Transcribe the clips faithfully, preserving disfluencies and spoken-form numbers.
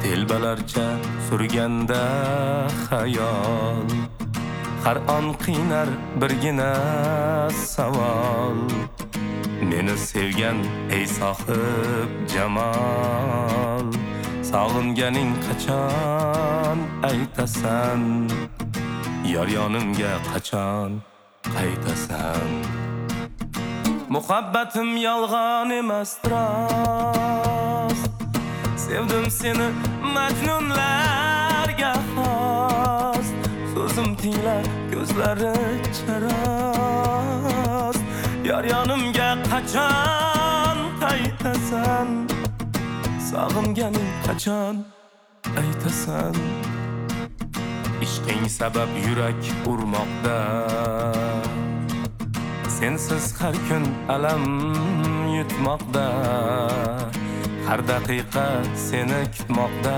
telbalarcha surganda xayol, har an qiynar birgina savol. Meni sevgan ey sohib jamol, sog'inganing qachon aytasan, yor yonimga qachon qaytasan. Muhabbatim yolg'on emas rost, sevdim seni majnunlarga xos. So'zim tinglar, ko'zlari charost, yor yonimga qachon qaytasan, sog'inganing qachon aytasan. Ishqing sabab yurak urmoqda, sensiz har kun alam yutmoqda, har daqiqa seni kutmoqda.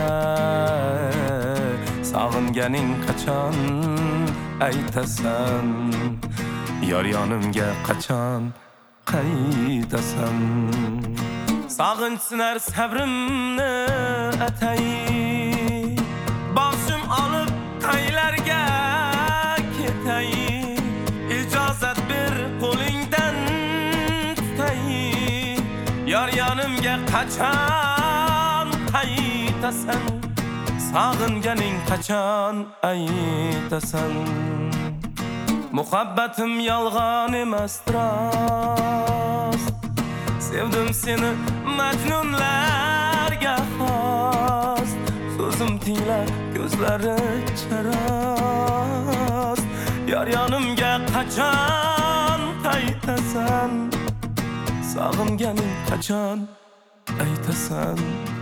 Sog'inganing qachon aytasan, yor yonimga qachon qaytasan. Sog'inch sinar sabrimni atay, boshim olib qaylarga ketay. İcazat bir qo'lingdan tutay, yor yonimga qachon qaytasan, sog'inganing qachon aytasan. Muhabbatim yolg'on emas rost, sevdim seni majnunlarga xos. So'zim tinglar, ko'zlari charost, yor yonimga qachon qaytasan, sog'inganing qachon aytasan.